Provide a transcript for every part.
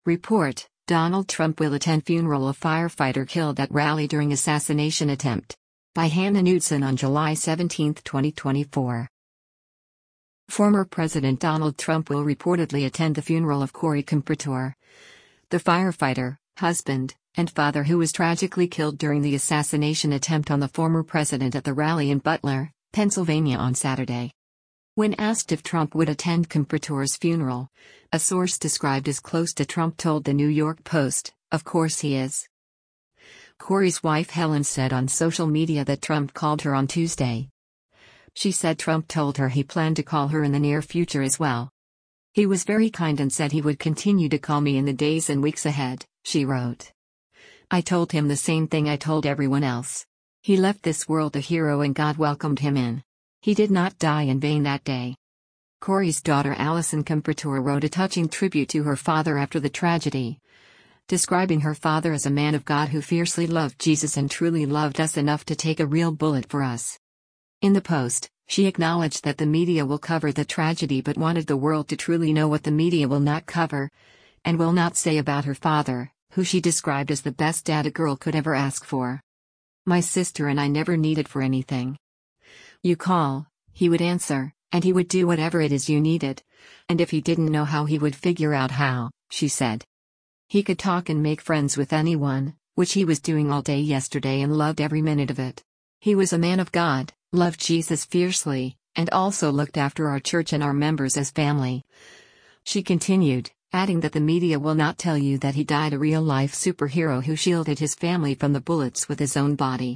Report: Donald Trump will attend funeral of firefighter killed at rally during assassination attempt. By Hannah Knudsen on July 17, 2024. Former President Donald Trump will reportedly attend the funeral of Corey Compritor, the firefighter, husband, and father who was tragically killed during the assassination attempt on the former president at the rally in Butler, Pennsylvania on Saturday. When asked if Trump would attend Compritor's funeral, a source described as close to Trump told the New York Post, "Of course he is." Corey's wife Helen said on social media that Trump called her on Tuesday. She said Trump told her he planned to call her in the near future as well. "He was very kind and said he would continue to call me in the days and weeks ahead," she wrote. "I told him the same thing I told everyone else. He left this world a hero and God welcomed him in. He did not die in vain that day." Corey's daughter Allison Compritor wrote a touching tribute to her father after the tragedy, describing her father as a man of God who fiercely loved Jesus and truly loved us enough to take a real bullet for us. In the post, she acknowledged that the media will cover the tragedy but wanted the world to truly know what the media will not cover and will not say about her father, who she described as the best dad a girl could ever ask for. "My sister and I never needed for anything. You call, he would answer, and he would do whatever it is you needed. And if he didn't know how, he would figure out how," she said. "He could talk and make friends with anyone, which he was doing all day yesterday and loved every minute of it. He was a man of God, loved Jesus fiercely, and also looked after our church and our members as family." She continued, adding that the media will not tell you that he died a real-life superhero who shielded his family from the bullets with his own body.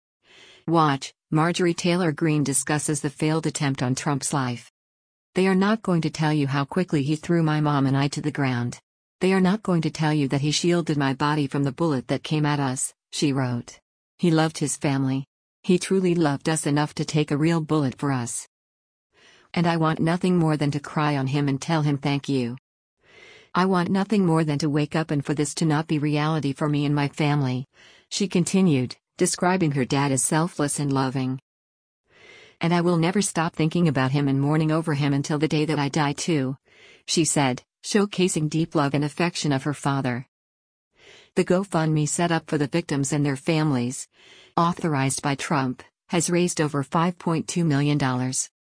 Watch: Marjorie Taylor Greene discusses the failed attempt on Trump's life. "They are not going to tell you how quickly he threw my mom and I to the ground. They are not going to tell you that he shielded my body from the bullet that came at us," she wrote. "He loved his family. He truly loved us enough to take a real bullet for us. And I want nothing more than to cry on him and tell him thank you. I want nothing more than to wake up and for this to not be reality for me and my family," she continued, describing her dad as selfless and loving. "And I will never stop thinking about him and mourning over him until the day that I die too," she said, showcasing deep love and affection of her father. The GoFundMe set up for the victims and their families, authorized by Trump, has raised over $5.2 million.